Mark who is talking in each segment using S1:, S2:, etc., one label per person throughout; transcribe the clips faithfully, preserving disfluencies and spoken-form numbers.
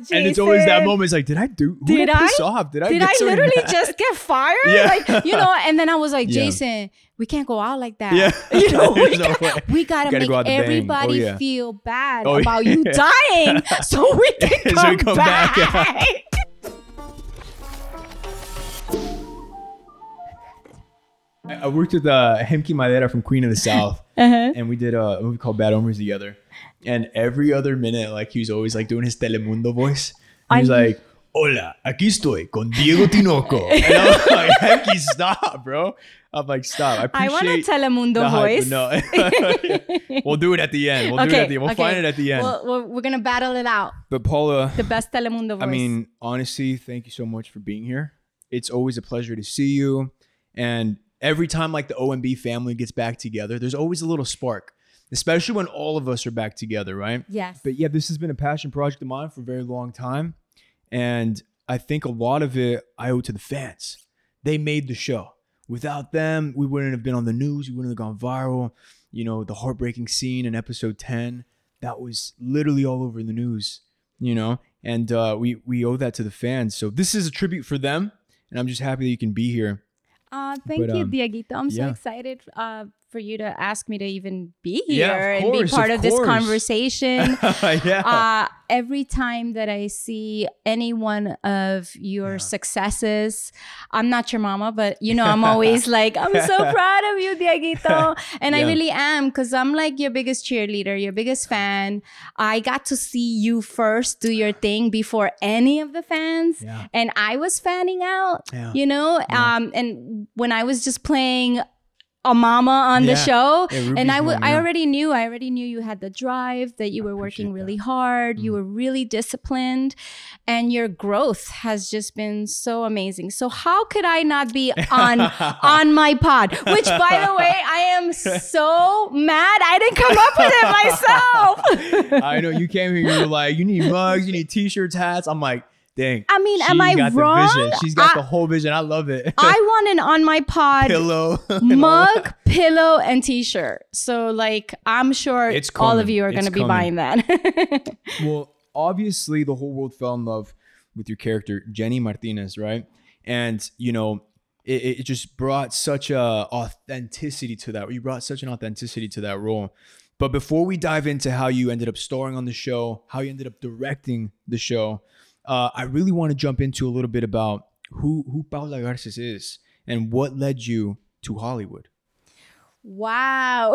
S1: And it's always that moment. It's like, did I do? Who did, did I piss off? Did I?
S2: Did
S1: get
S2: I
S1: so
S2: literally
S1: mad?
S2: just get fired?
S1: Yeah.
S2: Like, you know. And then I was like,
S1: Yeah.
S2: Jason, we can't go out like that.
S1: Yeah.
S2: You know, we,
S1: no
S2: got, we gotta,
S1: gotta
S2: make
S1: go out the bang.
S2: everybody
S1: Oh, yeah.
S2: feel bad
S1: Oh,
S2: about
S1: yeah.
S2: you dying, so we can come,
S1: So we come
S2: back.
S1: back. I I worked with uh, Hemki Madera from Queen of the South,
S2: Uh-huh.
S1: and we did a, a movie called Bad Omens together. And every other minute, like he was always like doing his Telemundo voice. And he was
S2: I-
S1: like, "Hola, aquí estoy con Diego Tinoco." And I was like, "Hemki, stop, bro." I'm like, "Stop." I
S2: I
S1: appreciate
S2: want a Telemundo
S1: the hype,
S2: voice.
S1: but no, we'll do it at the end. We'll do it at the end. We'll
S2: okay.
S1: find it at the end.
S2: Well, we're, we're gonna battle it out.
S1: But Paula,
S2: The best Telemundo voice.
S1: I mean, honestly, thank you so much for being here. It's always a pleasure to see you. And every time like the O M B family gets back together, there's always a little spark, especially when all of us are back together, right?
S2: yes.
S1: But yeah, this has been a passion project of mine for a very long time. And I think a lot of it I owe to the fans. They made the show. Without them, we wouldn't have been on the news. We wouldn't have gone viral. You know, the heartbreaking scene in episode ten, that was literally all over the news, you know? And uh, we, we owe that to the fans. So this is a tribute for them. And I'm just happy that you can be here.
S2: Uh, thank
S1: But,
S2: you,
S1: um,
S2: Dieguito. I'm so
S1: yeah.
S2: excited uh, for you to ask me to even be
S1: Yeah,
S2: here
S1: of
S2: and be
S1: course,
S2: part
S1: of
S2: of, this
S1: course.
S2: conversation.
S1: yeah.
S2: uh, every time that I see any one of your
S1: Yeah.
S2: successes, I'm not your mama, but you know, I'm always like, I'm so proud of you, Dieguito. And I
S1: Yeah.
S2: really am, because I'm like your biggest cheerleader, your biggest fan. I got to see you first do your thing before any of the fans.
S1: Yeah.
S2: And I was fanning out,
S1: Yeah.
S2: you know?
S1: Yeah.
S2: Um, and when I was just playing a mama on the
S1: Yeah.
S2: show,
S1: Yeah, Ruby's
S2: and I w-
S1: mom,
S2: I
S1: yeah.
S2: already knew, I already knew you had the drive, that you were
S1: appreciate
S2: working
S1: that.
S2: really hard, you
S1: Mm.
S2: were really disciplined, and your growth has just been so amazing. So how could I not be on on my pod? Which, by the way, I am so mad I didn't come up with it myself.
S1: I know you came here, you were like, you need mugs, you need t-shirts, hats. I'm like, dang.
S2: I mean, am
S1: she
S2: I
S1: got
S2: wrong?
S1: The vision. She's got
S2: I-
S1: the whole vision. I love it.
S2: I want an on my pod
S1: Pillow. and all
S2: mug,
S1: that.
S2: pillow, and t-shirt. So like, I'm sure
S1: It's
S2: all of
S1: coming.
S2: you are
S1: It's
S2: going to be
S1: coming.
S2: buying that.
S1: Well, obviously, the whole world fell in love with your character, Jenny Martinez, right? And, you know, it, it just brought such a authenticity to that. You brought such an authenticity to that role. But before we dive into how you ended up starring on the show, how you ended up directing the show, uh, I really want to jump into a little bit about who, who Paula Garces is and what led you to Hollywood.
S2: Wow.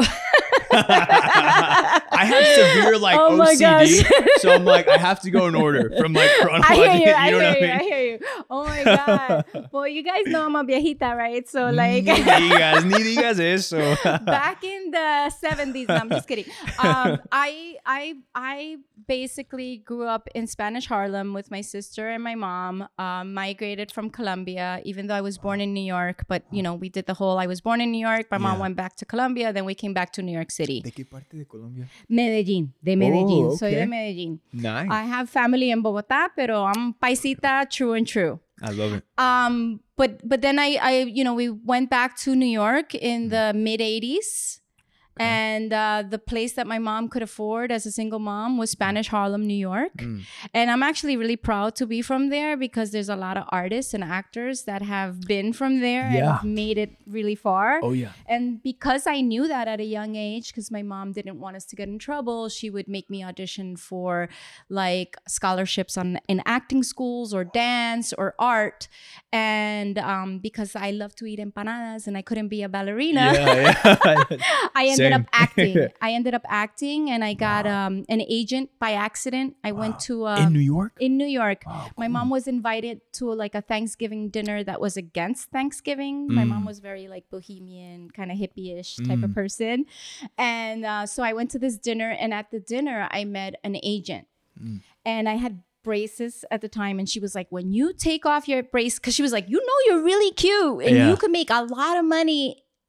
S1: I have severe like
S2: Oh my
S1: O C D,
S2: gosh.
S1: so I'm like I have to go in order from like
S2: I
S1: chronological.
S2: hear you. I
S1: know
S2: hear
S1: what
S2: you.
S1: I
S2: I
S1: mean?
S2: hear you. Oh my God. Well, you guys know I'm a viejita, right? So like
S1: Ni digas, ni digas eso.
S2: back in the seventies, no, I'm just kidding. Um, I I I basically grew up in Spanish Harlem with my sister and my mom. Um, migrated from Colombia, even though I was born in New York. But you know, we did the whole. I was born in New York. My mom
S1: Yeah.
S2: went back to Colombia. Then we came back to New York City.
S1: ¿De qué parte de Colombia?
S2: Medellín, de Medellín.
S1: Oh,
S2: Soy
S1: okay.
S2: de Medellín.
S1: Nice.
S2: I have family in Bogotá, pero I'm paisita, true and true.
S1: I love it.
S2: Um, but but then I, I you know, we went back to New York in the mid eighties. And uh, the place that my mom could afford as a single mom was Spanish Harlem, New York.
S1: Mm.
S2: And I'm actually really proud to be from there, because there's a lot of artists and actors that have been from there
S1: Yeah.
S2: and made it really far.
S1: Oh yeah.
S2: And because I knew that at a young age, because my mom didn't want us to get in trouble, she would make me audition for like scholarships on in acting schools or dance or art. And um, because I love to eat empanadas and I couldn't be a ballerina,
S1: Yeah, yeah.
S2: I ended
S1: Same.
S2: up acting. I ended up acting, and I got um, an agent by accident. I went to um,
S1: In New York?
S2: in New York.
S1: Wow,
S2: My
S1: cool.
S2: mom was invited to like a Thanksgiving dinner that was against Thanksgiving. My mom
S1: Mm.
S2: was very like bohemian, kind of hippie-ish type of
S1: Mm.
S2: person. And uh, so I went to this dinner, and at the dinner, I met an agent.
S1: Mm.
S2: And I had braces at the time, and she was like, when you take off your brace, because she was like, you know, you're really cute and
S1: Yeah.
S2: you could make a lot of money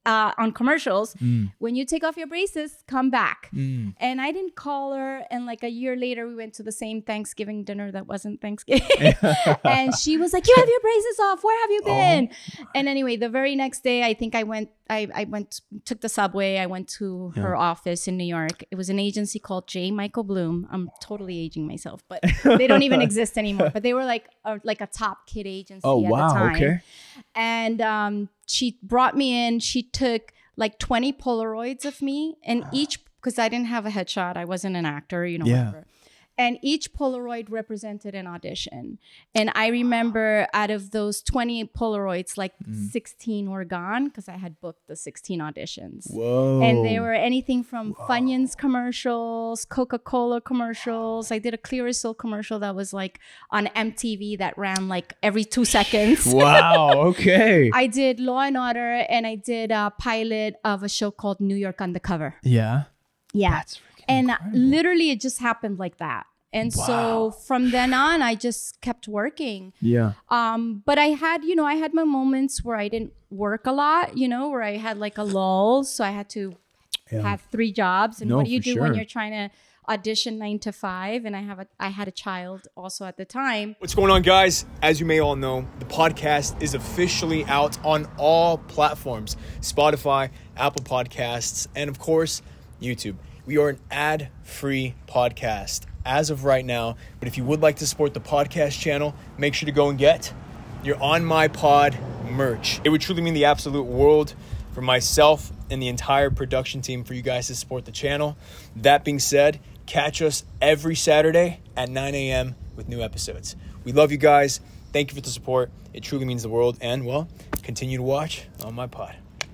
S2: uh, on commercials,
S1: Mm.
S2: when you take off your braces, come back.
S1: Mm.
S2: And I didn't call her. And like a year later, we went to the same Thanksgiving dinner that wasn't Thanksgiving. And she was like, you have your braces off. Where have you been? Oh. And anyway, the very next day, I think I went, I, I went, took the subway. I went to yeah. her office in New York. It was an agency called J. Michael Bloom. I'm totally aging myself, but they don't even exist anymore. But they were like a, like a top kid agency
S1: oh,
S2: at
S1: wow,
S2: the time.
S1: Okay.
S2: And um, she brought me in. She took like twenty Polaroids of me, and each, because I didn't have a headshot, I wasn't an actor, you know,
S1: yeah.
S2: whatever. And each Polaroid represented an audition. And I remember out of those twenty Polaroids, like mm. sixteen were gone because I had booked the sixteen auditions.
S1: Whoa.
S2: And they were anything from Whoa. Funyuns commercials, Coca-Cola commercials. I did a Clearasil commercial that was like on M T V that ran like every two seconds.
S1: Wow, okay.
S2: I did Law and Order, and I did a pilot of a show called New York Undercover.
S1: Yeah.
S2: Yeah.
S1: That's
S2: And
S1: incredible.
S2: Literally it just happened like that. And wow. so from then on, I just kept working.
S1: Yeah.
S2: Um, but I had, you know, I had my moments where I didn't work a lot, you know, where I had like a lull. So I had to yeah. have three jobs. And
S1: no,
S2: what do you do
S1: sure.
S2: when you're trying to audition nine to five? And I have a, I had a child also at the time.
S3: What's going on, guys? As you may all know, the podcast is officially out on all platforms: Spotify, Apple Podcasts, and of course, YouTube. We are an ad-free podcast as of right now, but if you would like to support the podcast channel, make sure to go and get your On My Pod merch. It would truly mean the absolute world for myself and the entire production team for you guys to support the channel. That being said, catch us every Saturday at nine a.m. with new episodes. We love you guys. Thank you for the support. It truly means the world. And, well, continue to watch On My Pod.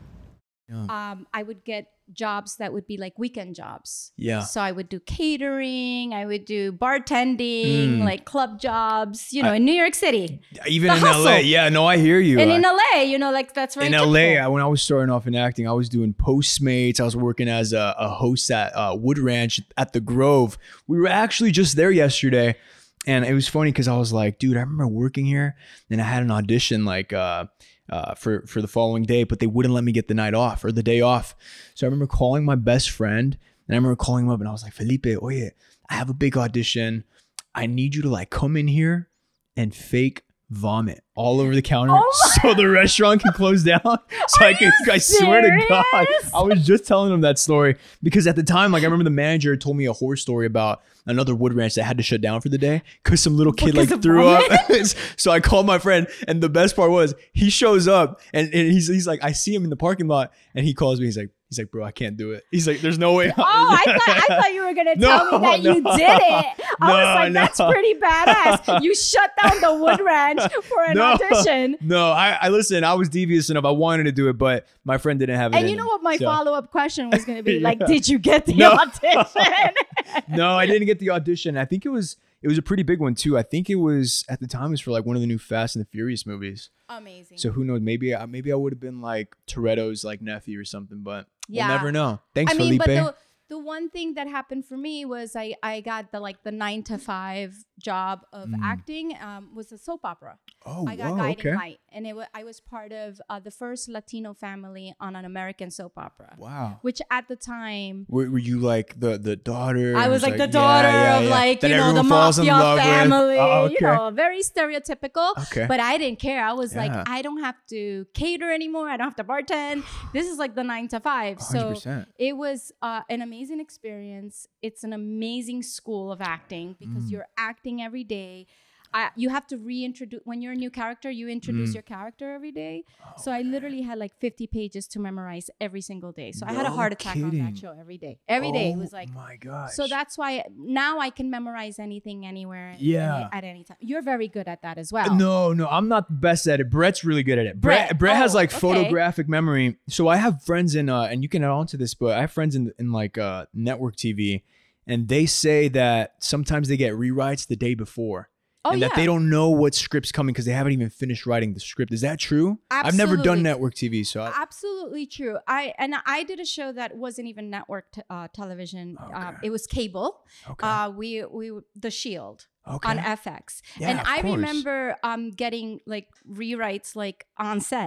S1: Yeah.
S2: Um, I would get jobs that would be like weekend jobs.
S1: Yeah.
S2: So I would do catering, I would do bartending,
S1: Mm.
S2: like club jobs, you know,
S1: I,
S2: in New York City.
S1: Even
S2: the
S1: in
S2: hustle.
S1: L A. Yeah, no, I hear you.
S2: And
S1: I,
S2: in L A, you know, like that's very
S1: In
S2: typical.
S1: L A, I, when I was starting off in acting, I was doing Postmates. I was working as a, a host at uh, Wood Ranch at the Grove. We were actually just there yesterday. And it was funny because I was like, dude, I remember working here. And I had an audition like uh, uh, for, for the following day, but they wouldn't let me get the night off or the day off. So I remember calling my best friend, and I remember calling him up and I was like, Felipe, oye, I have a big audition. I need you to like come in here and fake vomit all over the counter
S2: Oh
S1: so the restaurant can close down. So I can, I swear to God, I was just telling him that story because at the time, like I remember the manager told me a horror story about another wood ranch that had to shut down for the day because some little kid
S2: Because
S1: like
S2: of
S1: threw up.
S2: vomit?
S1: So I called my friend, and the best part was he shows up and, and he's he's like, I see him in the parking lot, and he calls me. He's like, he's like, bro, I can't do it. He's like, there's no way.
S2: Oh, I thought I thought you were gonna
S1: No,
S2: tell me that
S1: no.
S2: you did it. I
S1: No,
S2: was like, that's
S1: no.
S2: pretty badass. You shut down the Wood Ranch for an
S1: No.
S2: audition.
S1: No, I, I listen. I was devious enough. I wanted to do it, but my friend didn't have it.
S2: And
S1: in
S2: you know
S1: him.
S2: what my
S1: So-
S2: follow-up question was going to be? Like,
S1: Yeah.
S2: did you get the
S1: No.
S2: audition?
S1: No, I didn't get the audition. I think it was it was a pretty big one too. I think it was at the time it was for like one of the new Fast and the Furious movies.
S2: Amazing.
S1: So who knows? Maybe I maybe I would have been like Toretto's like nephew or something, but
S2: Yeah.
S1: we'll never know. Thanks,
S2: I mean,
S1: Felipe.
S2: but the the one thing that happened for me was I I got the like the nine to five job of
S1: Mm.
S2: acting um, was a soap opera.
S1: oh,
S2: I got
S1: whoa,
S2: Guiding
S1: okay.
S2: Light, and it wa I was part of uh, the first Latino family on an American soap opera.
S1: Wow.
S2: Which at the time
S1: Were, were you like the the daughter?
S2: I
S1: It
S2: was like the
S1: yeah,
S2: daughter
S1: yeah,
S2: of
S1: yeah.
S2: like
S1: That
S2: you know the
S1: everyone falls in
S2: mafia
S1: love with?
S2: family,
S1: Oh,
S2: you
S1: okay.
S2: know, very stereotypical.
S1: Okay.
S2: But I didn't care. I was
S1: Yeah.
S2: like, I don't have to cater anymore. I don't have to bartend. This is like the nine to five.
S1: one hundred
S2: So
S1: percent.
S2: it was uh, an amazing experience. It's an amazing school of acting because
S1: Mm.
S2: you're acting every day. I, you have to reintroduce when you're a new character. You introduce
S1: Mm.
S2: your character every day. So I literally had like fifty pages to memorize every single day. So I had a
S1: No
S2: heart attack on
S1: kidding.
S2: that show every day. Every day it
S1: Oh
S2: was like.
S1: my gosh.
S2: So that's why now I can memorize anything, anywhere,
S1: Yeah.
S2: any- at any time. You're very good at that as well.
S1: No, no, I'm not the best at it. Brett's really good at it. Brett,
S2: Brett,
S1: Brett has
S2: oh,
S1: like
S2: okay.
S1: photographic memory. So I have friends in, uh, and you can add on to this, but I have friends in in like uh, network T V, and they say that sometimes they get rewrites the day before.
S2: Oh,
S1: and
S2: yeah.
S1: that they don't know what script's coming because they haven't even finished writing the script. Is that true? I've never
S2: Absolutely.
S1: done network T V, so I,
S2: Absolutely true. I and I did a show that wasn't even network t- uh, television. Uh,
S1: Okay.
S2: it was cable.
S1: okay,
S2: Uh, we we The Shield
S1: okay.
S2: on F X,
S1: Yeah,
S2: and
S1: of
S2: I
S1: course.
S2: remember um getting like rewrites like on set.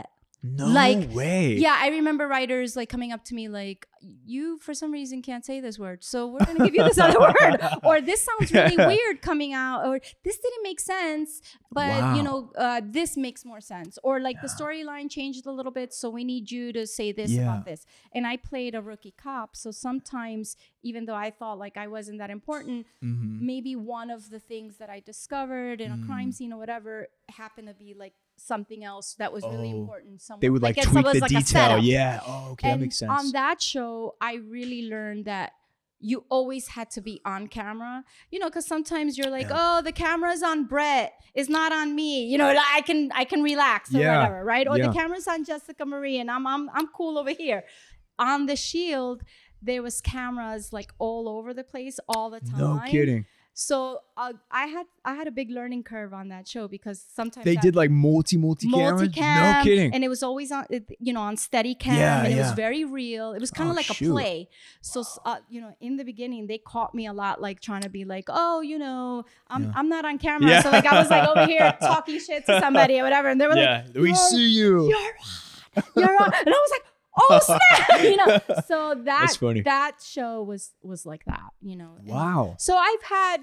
S1: No
S2: like,
S1: way.
S2: Yeah, I remember writers like coming up to me like, you for some reason can't say this word, so we're gonna give you this other word, or this sounds really weird coming out, or this didn't make sense, but
S1: Wow.
S2: you know, uh, this makes more sense, or like the storyline changed a little bit, so we need you to say this
S1: Yeah.
S2: about this. And I played a rookie cop, so sometimes even though I thought like I wasn't that important,
S1: Mhm.
S2: maybe one of the things that I discovered in a
S1: Mm.
S2: crime scene or whatever happened to be like something else that was really
S1: Oh.
S2: important. Somewhere.
S1: They would like,
S2: it
S1: tweak
S2: was
S1: the
S2: like a
S1: detail.
S2: setup.
S1: Yeah. Oh, okay.
S2: And
S1: that makes sense.
S2: on that show, I really learned that you always had to be on camera, you know, because sometimes you're like,
S1: Yeah.
S2: oh, the camera's on Brett, it's not on me, you know, like, I can I can relax or
S1: Yeah.
S2: whatever, right? Or
S1: Yeah.
S2: the camera's on Jessica Marie, and I'm I'm I'm cool over here. On The Shield, there was cameras like all over the place all the time.
S1: No kidding.
S2: So uh, I had I had a big learning curve on that show because sometimes
S1: They
S2: I-
S1: did like multi multi cameras.
S2: multicam,
S1: No kidding.
S2: and it was always on, it- you know, on steady cam,
S1: Yeah,
S2: and it was
S1: yeah.
S2: very real. It was kind of
S1: Oh,
S2: like
S1: shoot.
S2: a play. So, uh, you know, in the beginning, they caught me a lot, like trying to be like, oh, you know, I'm
S1: Yeah.
S2: I'm not on camera,
S1: Yeah.
S2: so like I was like over here talking shit to somebody or whatever, and they were
S1: Yeah,
S2: like,
S1: we
S2: "You're-
S1: see you.
S2: you're on, you're on," and I was like, oh snap, you know. So that
S1: That's funny.
S2: that show was was like that, you know. And
S1: Wow.
S2: so I've had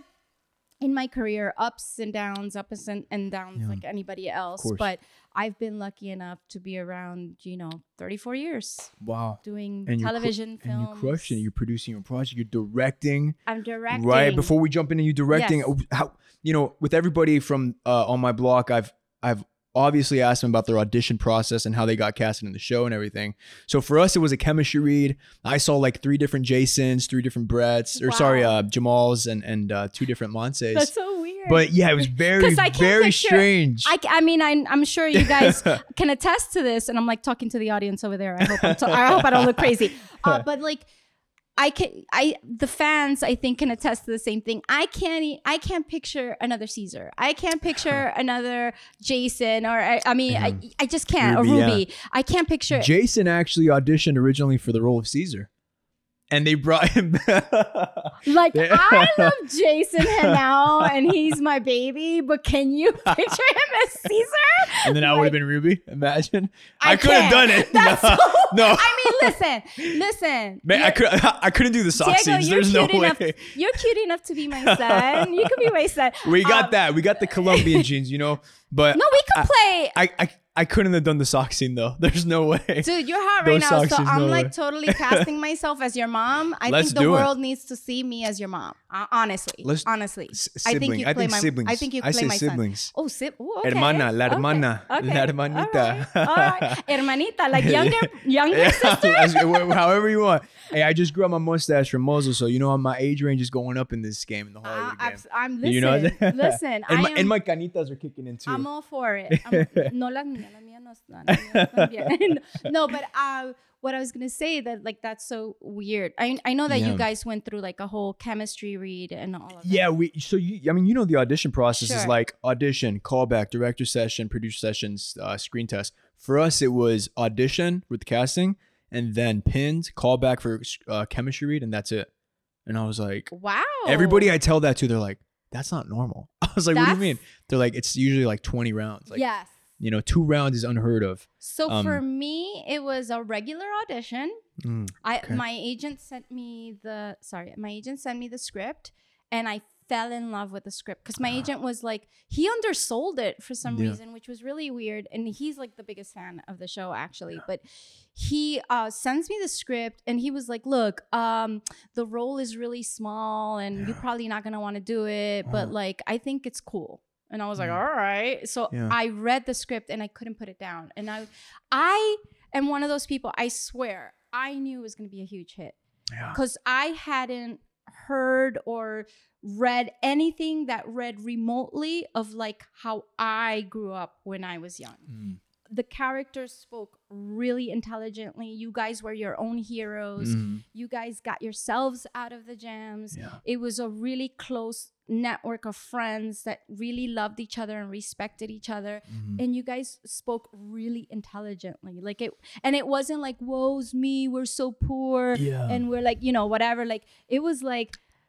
S2: in my career ups and downs, ups and, and downs
S1: Yeah.
S2: like anybody else.
S1: course.
S2: But I've been lucky enough to be around, you know, thirty-four years
S1: Wow.
S2: doing
S1: And you're cru-
S2: television films.
S1: And you're crushing it. You're producing your project. You're directing.
S2: I'm directing.
S1: Right. Before we jump into you directing,
S2: Yes.
S1: uh, how you know, with everybody from uh, on my block, I've I've obviously asked them about their audition process and how they got casted in the show and everything. So for us, it was a chemistry read. I saw like three different Jasons, three different Bretts, or sorry,
S2: Wow.
S1: uh, Jamals, and and uh, two different Monses.
S2: That's so weird.
S1: But yeah, it was very
S2: 'Cause I can't
S1: very
S2: picture-
S1: strange.
S2: I, I mean, I, I'm sure you guys can attest to this, and I'm like talking to the audience over there. I hope I'm to- I hope I don't look crazy. Uh, but like, I can, I the fans I think can attest to the same thing. I can't, e- I can't picture another Caesar. I can't picture another Jason, or I, I mean, I, I just can't.
S1: Ruby,
S2: or
S1: yeah.
S2: Ruby, I can't picture.
S1: Jason actually auditioned originally for the role of Caesar, and they brought him back.
S2: Like,
S1: Yeah.
S2: I love Jason Henao, and he's my baby, but can you picture him as Caesar?
S1: And then I would have
S2: Like,
S1: been Ruby. Imagine.
S2: I
S1: I, could have
S2: can't.
S1: done it.
S2: That's
S1: no.
S2: so-
S1: no.
S2: I mean, listen, listen.
S1: Man, I
S2: You're-
S1: could I couldn't do the sock
S2: Diego,
S1: scenes.
S2: you're
S1: There's no
S2: cute
S1: way.
S2: enough. You're cute enough to be my son. You could be my son.
S1: We got
S2: Um,
S1: that. We got the Colombian genes, you know. But
S2: No, we could play.
S1: I, I I couldn't have done the sock scene though. There's no way.
S2: Dude, you're hot right
S1: Those
S2: now,
S1: socks
S2: so
S1: is
S2: I'm
S1: no
S2: like
S1: way.
S2: totally casting myself as your mom. I
S1: Let's
S2: think the
S1: do it.
S2: world needs to see me as your mom. Uh, honestly,
S1: Let's-
S2: honestly,
S1: S-
S2: I think
S1: sibling.
S2: you
S1: I
S2: play
S1: think
S2: my.
S1: siblings.
S2: I think you
S1: I
S2: play
S1: say
S2: my
S1: siblings.
S2: son. Oh, si- ooh, okay.
S1: Hermana, la
S2: Okay,
S1: hermana, la
S2: okay,
S1: hermanita.
S2: All right, all right. Hermanita, like younger, younger
S1: Yeah,
S2: sister.
S1: as- however you want. Hey, I just grew up my mustache from muzzle, so you know my age range is going up in this game, in the
S2: Uh,
S1: Hollywood game.
S2: abs- I'm listen.
S1: You know what?
S2: listen,
S1: and,
S2: I
S1: my,
S2: am.
S1: and my canitas are kicking in too.
S2: I'm all for it. I'm, no, las mías, las mías no están. las mías están bien. No, but uh, what I was gonna say that like that's so weird. I I know that
S1: Yeah.
S2: you guys went through like a whole chemistry read and all of that.
S1: Yeah, we. So you, I mean, you know, the audition process is
S2: Sure.
S1: like audition, callback, director session, producer sessions, uh, screen test. For us, it was audition with the casting, and then pinned, callback for uh, chemistry read, and that's it. And I was like,
S2: Wow.
S1: everybody I tell that to, they're like, that's not normal. I was like, what do you
S2: That's-
S1: mean? They're like, it's usually like twenty rounds. Like,
S2: yes.
S1: you know, two rounds is unheard of.
S2: So
S1: um,
S2: for me, it was a regular audition.
S1: Mm,
S2: I
S1: okay.
S2: my agent sent me the sorry, my agent sent me the script, and I fell in love with the script because my agent was like, he undersold it for some
S1: Yeah.
S2: reason, which was really weird. And he's like the biggest fan of the show actually, but he uh, sends me the script and he was like, look, um, the role is really small and you're probably not gonna want to do it, but
S1: Uh-huh.
S2: like I think it's cool. And I was like,
S1: Mm.
S2: all right. So
S1: Yeah.
S2: I read the script and I couldn't put it down. And I, I am one of those people. I swear, I knew it was going to be a huge hit
S1: Yeah.
S2: because I hadn't heard or read anything that read remotely of like how I grew up when I was young.
S1: Mm.
S2: The characters spoke really intelligently. You guys were your own heroes.
S1: Mhm.
S2: You guys got yourselves out of the jams.
S1: Yeah.
S2: It was a really close network of friends that really loved each other and respected each other.
S1: Mhm.
S2: And you guys spoke really intelligently. Like it, and it wasn't like, woe's me, we're so poor.
S1: Yeah.
S2: And we're like, you know, whatever. Like it was like,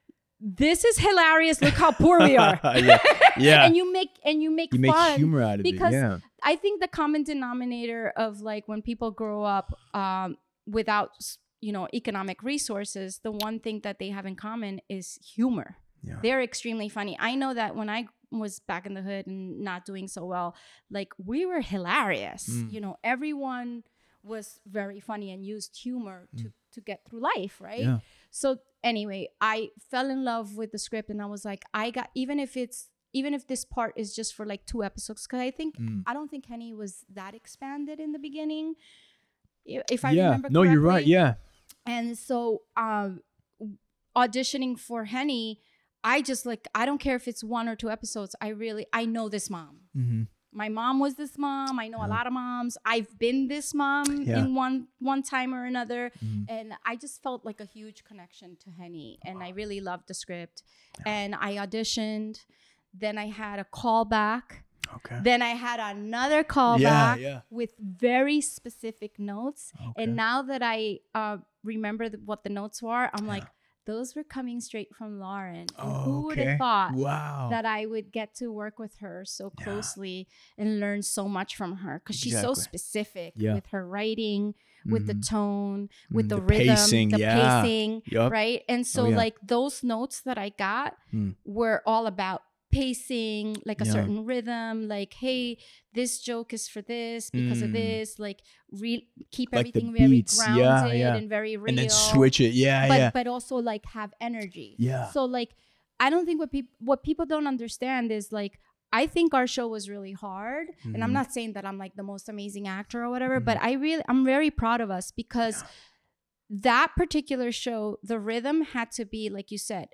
S2: this is hilarious. Look how poor we are.
S1: yeah. yeah.
S2: and you make and you make
S1: you make
S2: fun
S1: humor out of
S2: because
S1: it. Yeah.
S2: I think the common denominator of like when people grow up um, without, you know, economic resources, the one thing that they have in common is humor.
S1: Yeah.
S2: They're extremely funny. I know that when I was back in the hood and not doing so well, like we were hilarious.
S1: Mm.
S2: You know, everyone was very funny and used humor mm. to to get through life, right?
S1: Yeah.
S2: So anyway, I fell in love with the script and I was like, I got, even if it's, even if this part is just for like two episodes, because I think, mm. I don't think Henny was that expanded in the beginning. If I
S1: yeah.
S2: remember
S1: no,
S2: correctly.
S1: you're right. Yeah.
S2: And so um, auditioning for Henny, I just like, I don't care if it's one or two episodes. I really, I know this mom.
S1: Mm-hmm.
S2: My mom was this mom. I know yeah. a lot of moms. I've been this mom yeah. in one one time or another. Mm-hmm. And I just felt like a huge connection to Henny. And I really loved the script. Yeah. And I auditioned. Then I had a callback.
S1: Okay.
S2: Then I had another callback
S1: yeah, yeah.
S2: with very specific notes.
S1: Okay.
S2: And now that I uh, remember the, what the notes were, I'm yeah. like, those were coming straight from Lauren. And
S1: oh,
S2: who would
S1: okay.
S2: have thought
S1: wow.
S2: that I would get to work with her so closely
S1: yeah.
S2: and learn so much from her? Because she's
S1: exactly.
S2: so specific yeah. with her writing, with mm-hmm. the tone, with mm, the, the rhythm,
S1: pacing,
S2: the
S1: yeah.
S2: pacing,
S1: yep.
S2: right? And so
S1: oh, yeah.
S2: like those notes that I got mm. were all about pacing, like a yeah. certain rhythm, like, hey, this joke is for this because mm. of this, like re- keep
S1: like
S2: everything
S1: beats,
S2: very grounded
S1: yeah, yeah.
S2: and very real,
S1: and then switch it, yeah,
S2: but
S1: yeah.
S2: but also like have energy,
S1: yeah.
S2: So like, I don't think what people what people don't understand is like, I think our show was really hard, mm-hmm. and I'm not saying that I'm like the most amazing actor or whatever, mm-hmm. but I really I'm very proud of us because yeah. that particular show, the rhythm had to be, like you said,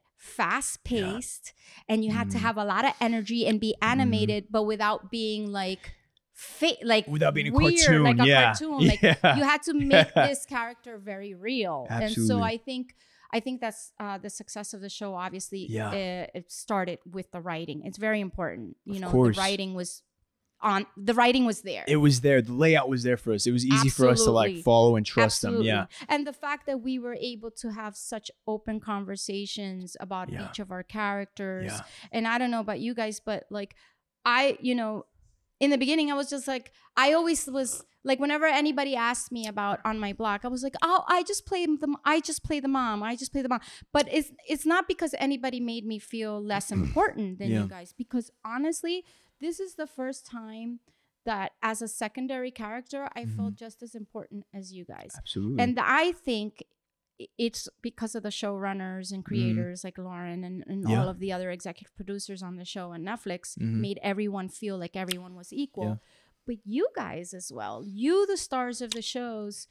S2: fast-paced yeah. and you had mm. to have a lot of energy and be animated, mm. but without being like fa- like
S1: without being
S2: weird,
S1: a cartoon,
S2: like a
S1: yeah.
S2: cartoon. Like
S1: yeah.
S2: you had to make this character very real.
S1: Absolutely.
S2: And so I think I think that's uh, the success of the show. Obviously,
S1: yeah.
S2: uh, it started with the writing. It's very important. You
S1: of
S2: know,
S1: course.
S2: the writing was on. The writing was there.
S1: It was there. The layout was there for us. It was easy
S2: Absolutely.
S1: for us to like follow and trust
S2: Absolutely.
S1: them. Yeah.
S2: And the fact that we were able to have such open conversations about yeah. each of our characters.
S1: Yeah.
S2: And I don't know about you guys, but like I, you know, in the beginning, I was just like, I always was like, whenever anybody asked me about on my blog, I was like, oh, I just play the, I just play the mom. I just play the mom. But it's it's not because anybody made me feel less important than
S1: yeah.
S2: you guys. Because honestly, this is the first time that as a secondary character, I mm-hmm. felt just as important as you guys.
S1: Absolutely.
S2: And I think it's because of the showrunners and creators mm-hmm. like Lauren and, and yeah. all of the other executive producers on the show on Netflix mm-hmm. made everyone feel like everyone was equal. Yeah. But you guys as well, you, the stars of the shows,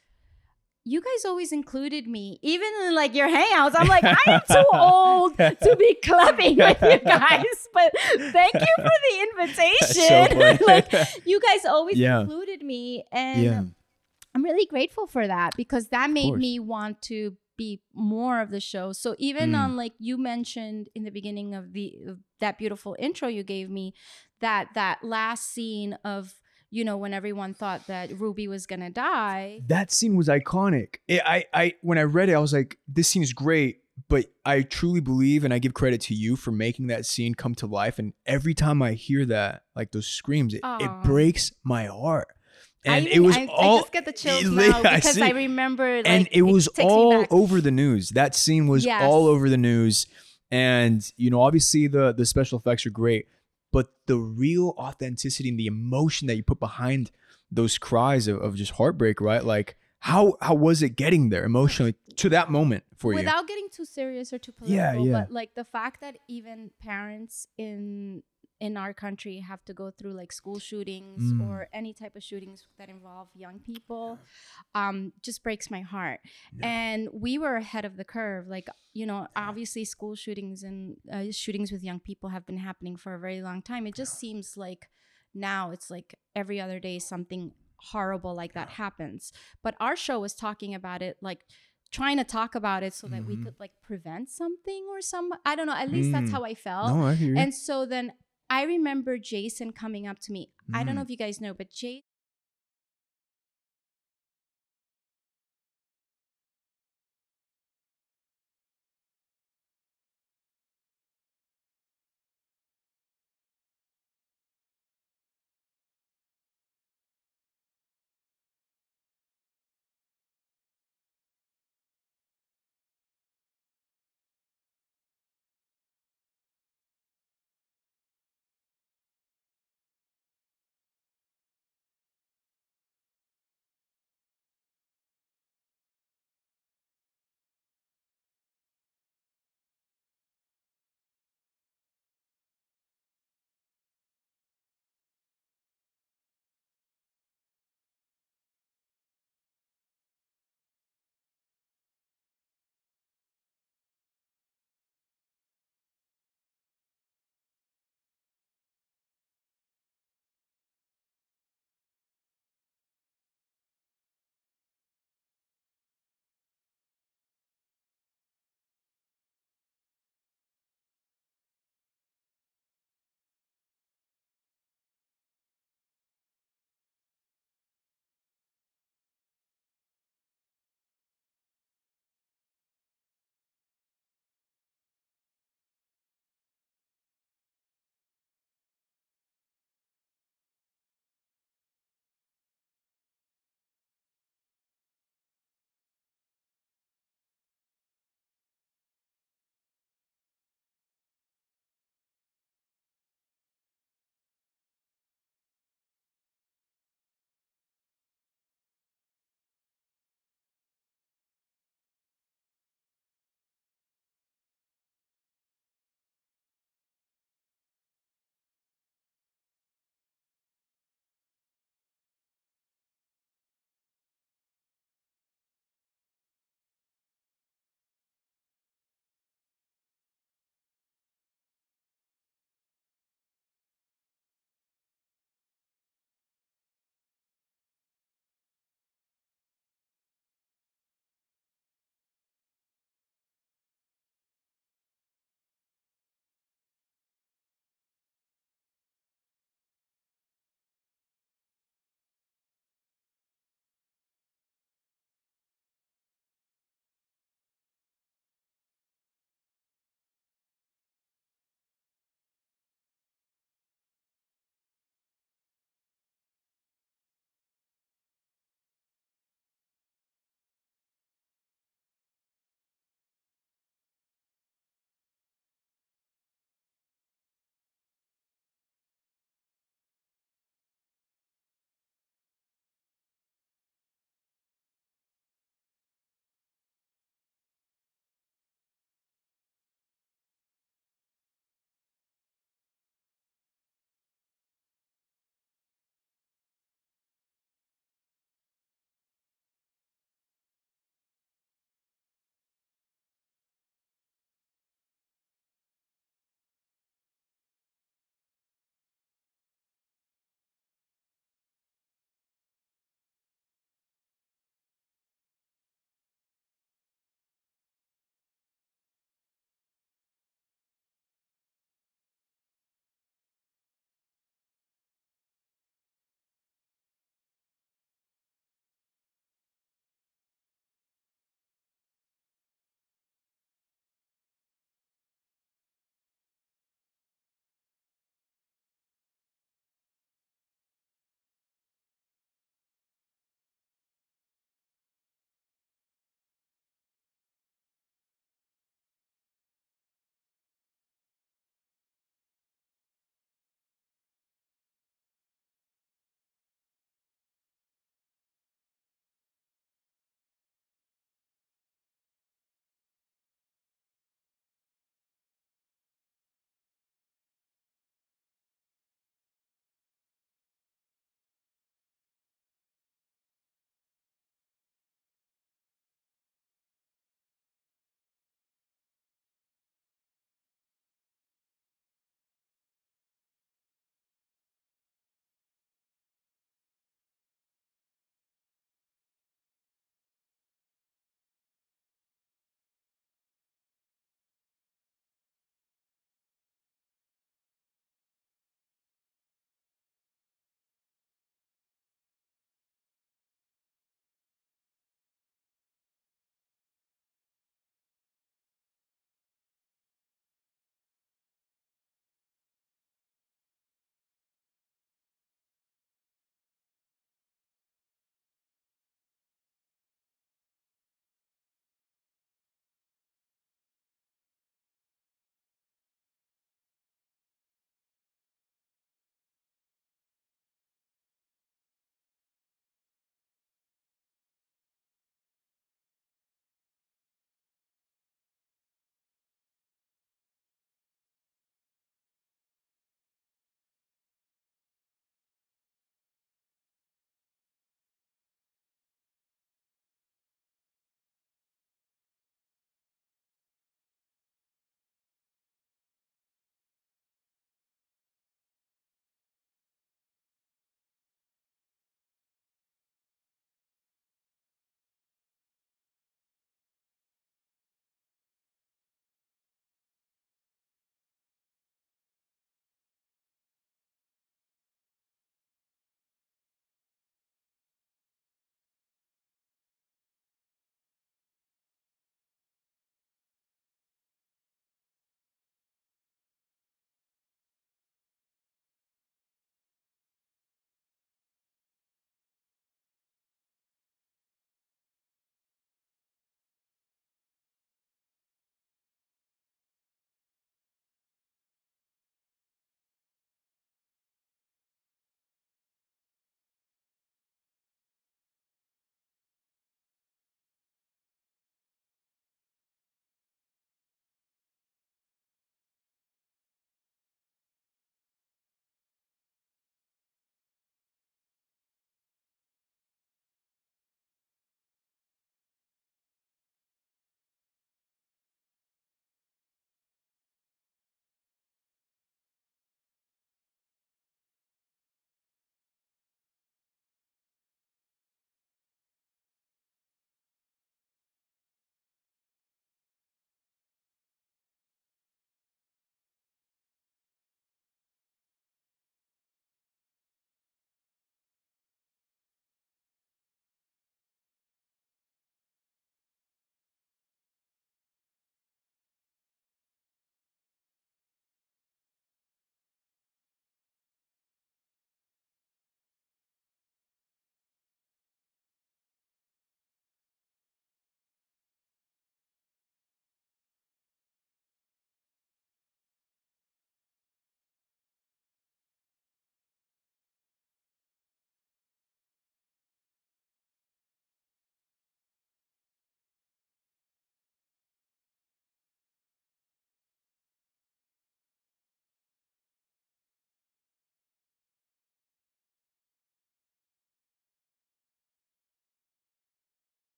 S2: you guys always included me, even in like your hangouts. I'm like, I am too old to be clubbing with you guys, but thank you for the invitation.
S1: So
S2: like, you guys always
S1: yeah.
S2: included me, and
S1: yeah.
S2: I'm really grateful for that because that made me want to be more of the show. So even mm. on like you mentioned in the beginning of the of that beautiful intro you gave me, that that last scene of, you know, when everyone thought that Ruby was gonna die.
S1: That scene was iconic. It, I, I, when I read it, I was like, this scene is great, but I truly believe, and I give credit to you for making that scene come to life. And every time I hear that, like those screams, it, it breaks my heart. And
S2: I,
S1: it was
S2: I,
S1: all.
S2: I just get the chills now because I, I remember, like,
S1: and it was
S2: it
S1: all over the news. That scene was
S2: yes.
S1: all over the news, and you know, obviously the the special effects are great, but the real authenticity and the emotion that you put behind those cries of, of just heartbreak, right? Like how how was it getting there emotionally to that moment for
S2: Without
S1: you?
S2: Without getting too serious or too political,
S1: yeah, yeah.
S2: but like the fact that even parents in in our country have to go through like school shootings mm. or any type of shootings that involve young people um, just breaks my heart. Yeah. And we were ahead of the curve. Like, you know, obviously school shootings and uh, shootings with young people have been happening for a very long time. It just seems like now it's like every other day something horrible like that happens. But our show was talking about it, like trying to talk about it so that mm-hmm. we could like prevent something or some, I don't know, at least mm. that's how I felt.
S1: No, I hear you.
S2: And so then I remember Jason coming up to me. Mm. I don't know if you guys know, but Jason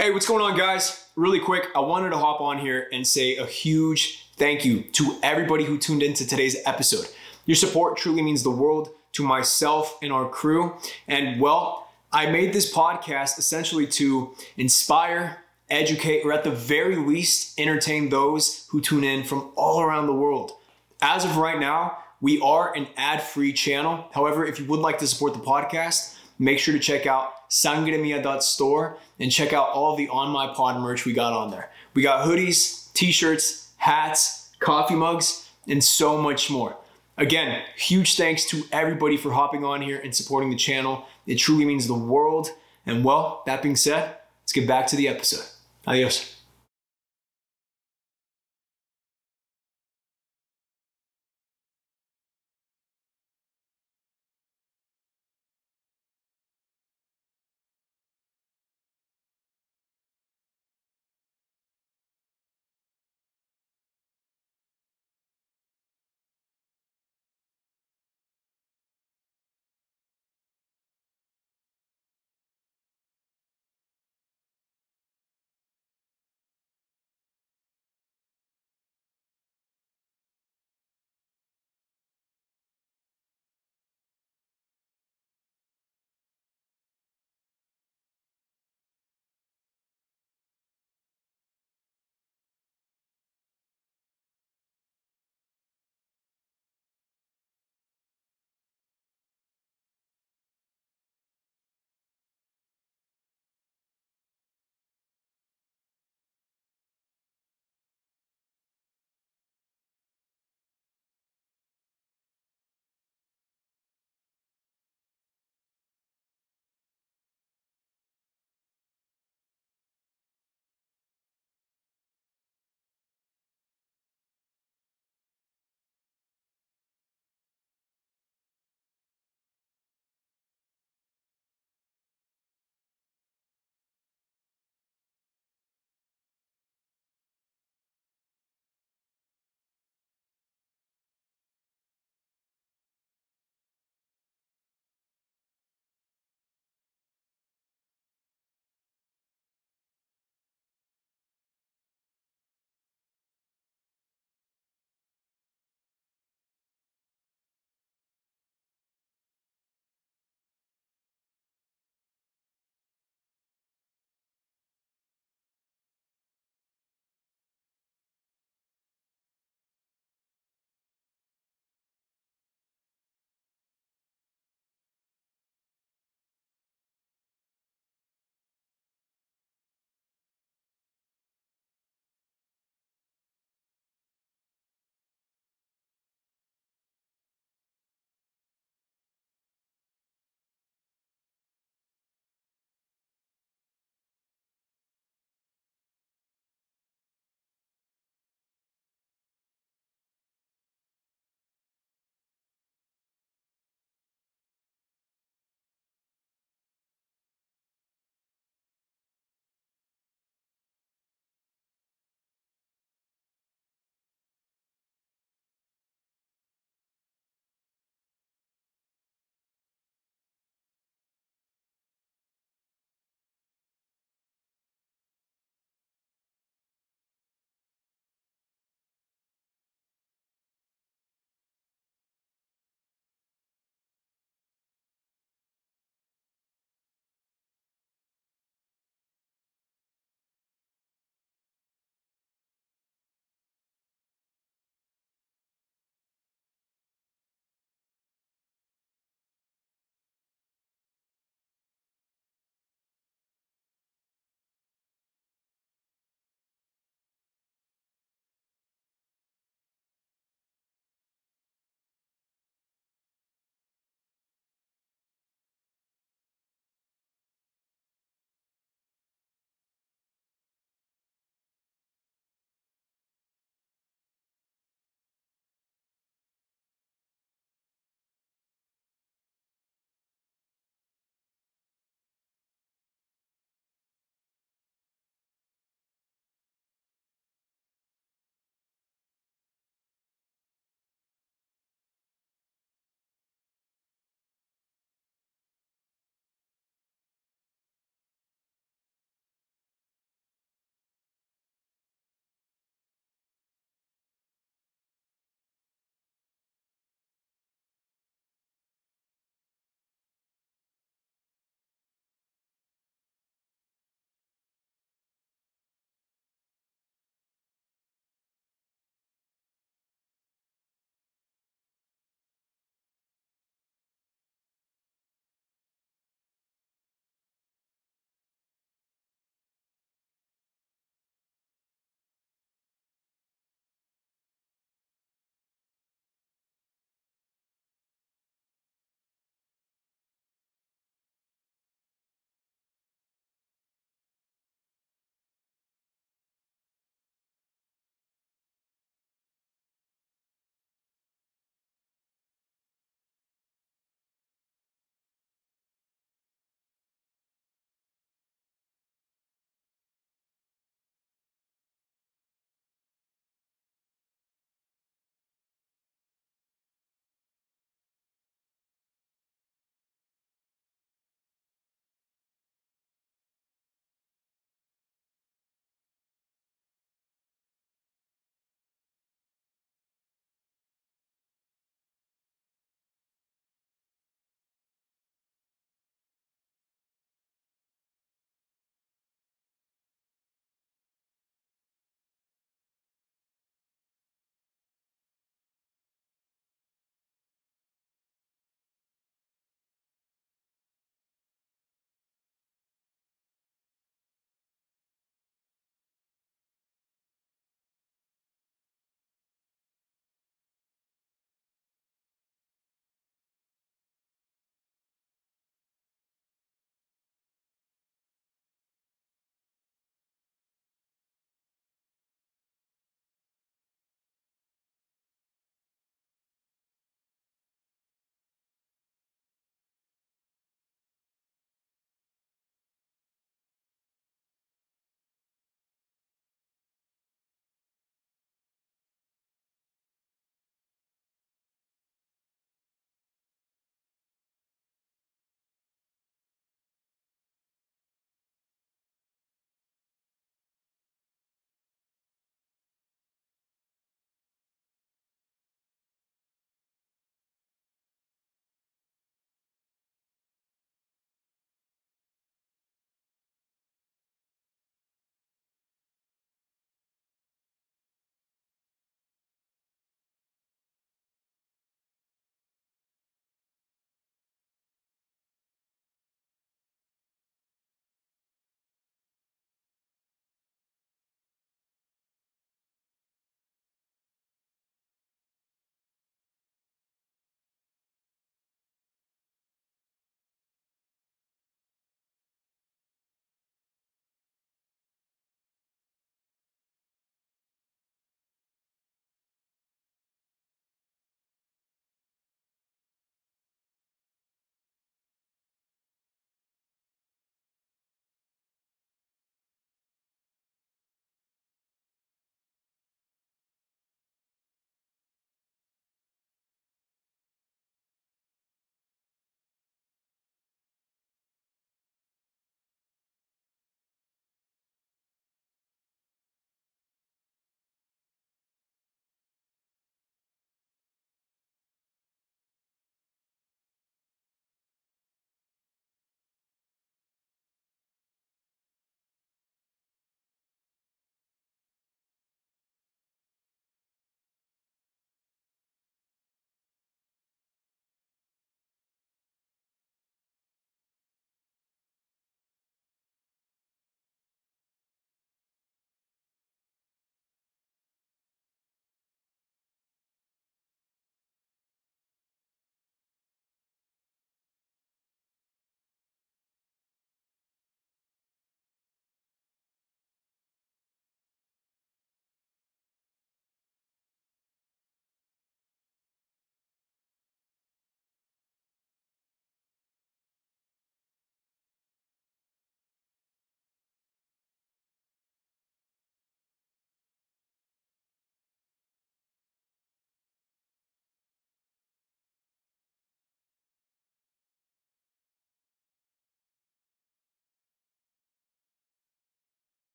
S3: Hey, what's going on, guys? Really quick, I wanted to hop on here and say a huge thank you to everybody who tuned into today's episode. Your support truly means the world to myself and our crew. And well, I made this podcast essentially to inspire, educate, or at the very least, entertain those who tune in from all around the world. As of right now, we are an ad-free channel. However, if you would like to support the podcast, make sure to check out sangremia dot store and check out all of the On My Pod merch we got on there. We got hoodies, t-shirts, hats, coffee mugs, and so much more. Again, huge thanks to everybody for hopping on here and supporting the channel. It truly means the world. And well, that being said, let's get back to the episode. Adios.